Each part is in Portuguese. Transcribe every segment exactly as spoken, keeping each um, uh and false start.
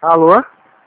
Alô?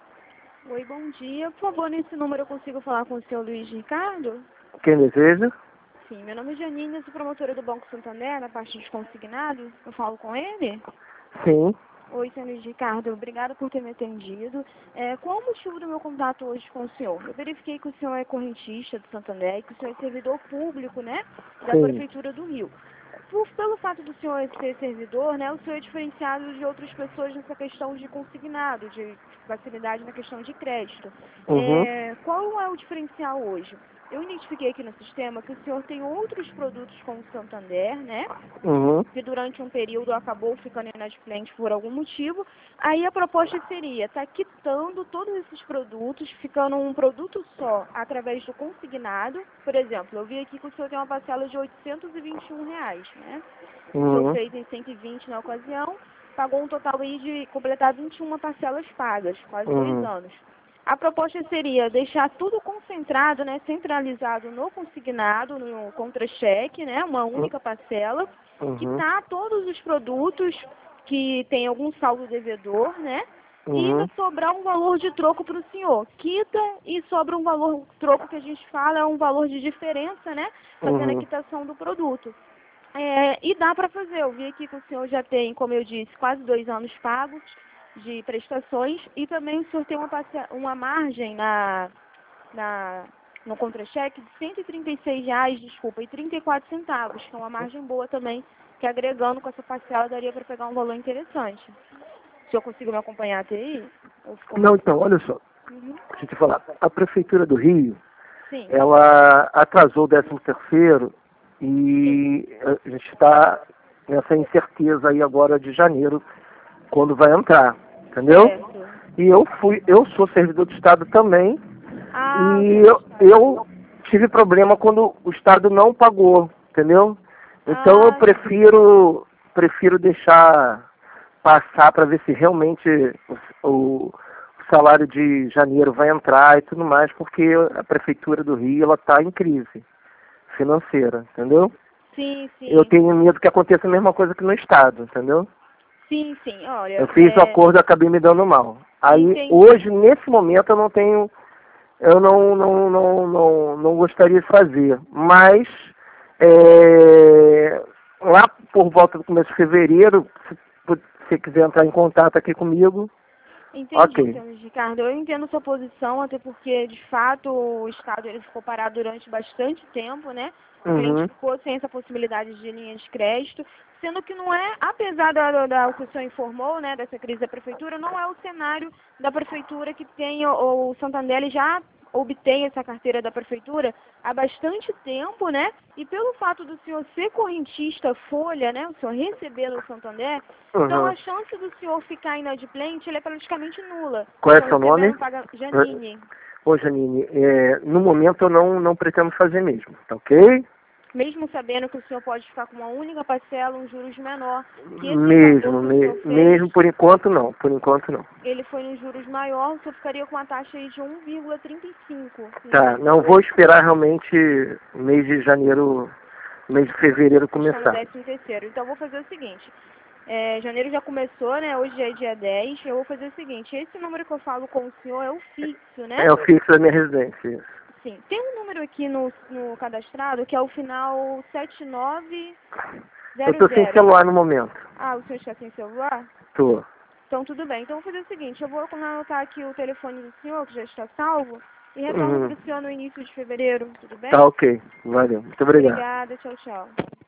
Oi, bom dia. Por favor, nesse número eu consigo falar com o senhor Luiz Ricardo? Quem deseja? Sim, meu nome é Janine, eu sou promotora do Banco Santander, na parte dos consignados. Eu falo com ele? Sim. Oi, senhor Luiz Ricardo, obrigada por ter me atendido. É, qual o motivo do meu contato hoje com o senhor? Eu verifiquei que o senhor é correntista do Santander e que o senhor é servidor público, né, da Sim. Prefeitura do Rio. Por, pelo fato do senhor ser servidor, né, o senhor é diferenciado de outras pessoas nessa questão de consignado, de facilidade na questão de crédito. Uhum. É, qual é o diferencial hoje? Eu identifiquei aqui no sistema que o senhor tem outros produtos com o Santander, né? Uhum. Que durante um período acabou ficando inadimplente por algum motivo. Aí a proposta seria estar quitando todos esses produtos, ficando um produto só através do consignado. Por exemplo, eu vi aqui que o senhor tem uma parcela de oitocentos e vinte e um reais, né? O senhor Uhum. fez em cento e vinte na ocasião, pagou um total aí de completar vinte e uma parcelas pagas, quase dois Uhum. anos. A proposta seria deixar tudo concentrado, né, centralizado no consignado, no contra-cheque, né, uma única parcela, Uhum. quitar todos os produtos que tem algum saldo devedor, né, e ainda Uhum. sobrar um valor de troco para o senhor. Quita e sobra um valor, troco que a gente fala é um valor de diferença, né, fazendo a Uhum. quitação do produto. É, e dá para fazer, eu vi aqui que o senhor já tem, como eu disse, quase dois anos pagos de prestações e também o senhor tem uma, parce- uma margem na, na, no contra-cheque de cento e trinta e seis reais, desculpa, e trinta e quatro centavos, que é uma margem boa também, que agregando com essa parcela daria para pegar um valor interessante. O senhor conseguiu me acompanhar até aí? Ou ficou Não, muito... então, olha só. Uhum. Deixa eu te falar. A Prefeitura do Rio, Sim, ela atrasou o décimo terceiro sim, e a gente está nessa incerteza aí agora de janeiro, quando vai entrar, entendeu? certo. E eu fui, eu sou servidor do Estado também, Ah, o e senhor eu, está. eu tive problema quando o Estado não pagou, entendeu? Então eu Ah, sim. prefiro, prefiro deixar passar para ver se realmente o, o salário de janeiro vai entrar e tudo mais, porque a Prefeitura do Rio ela está em crise financeira, entendeu? Sim, Eu sim. tenho medo que aconteça a mesma coisa que no Estado, entendeu? Sim, sim. Eu Olha, fiz o é... acordo e acabei me dando mal. Aí entendi. hoje, nesse momento, eu não tenho, eu não, não, não, não, não gostaria de fazer. Mas é, lá por volta do começo de fevereiro, se você quiser entrar em contato aqui comigo, Entendi, ok. senhor Luiz Ricardo. Eu entendo sua posição, até porque, de fato, o Estado ele ficou parado durante bastante tempo, né? O cliente Uhum, ficou sem essa possibilidade de linha de crédito, sendo que não é, apesar da, da o que o senhor informou, né, dessa crise da prefeitura, não é o cenário da prefeitura que tem, o, o Santander ele já obtém essa carteira da prefeitura há bastante tempo, né? E pelo fato do senhor ser correntista folha, né, o senhor receber no Santander, então uhum. a chance do senhor ficar inadimplente ele é praticamente nula. O Qual é senhor seu nome? recebendo paga Janine. Ô Janine, é, no momento eu não, não pretendo fazer mesmo, tá ok? Mesmo sabendo que o senhor pode ficar com uma única parcela, um juros menor, que esse valor Mesmo, que o senhor me- fez, mesmo por enquanto não, por enquanto não. ele foi em juros maior, o senhor ficaria com uma taxa aí de um vírgula trinta e cinco Tá, nesse não valor. vou esperar realmente o mês de janeiro, mês de fevereiro Está no começar. décimo terceiro. Então, eu vou fazer o seguinte. É, janeiro já começou, né? Hoje já é dia dez. Eu vou fazer o seguinte. Esse número que eu falo com o senhor é o fixo, né? É o fixo da minha residência. Isso. Sim. Tem um número aqui no, no cadastrado que é o final sete nove Eu zero tô sem zero. celular no momento. Ah, o senhor está sem celular? Tô. Então, tudo bem. Então, eu vou fazer o seguinte. Eu vou anotar aqui o telefone do senhor, que já está salvo, e retorno Uhum. para o senhor no início de fevereiro. Tudo Tá bem? ok. Valeu. Muito obrigado. Obrigada. Tchau, tchau.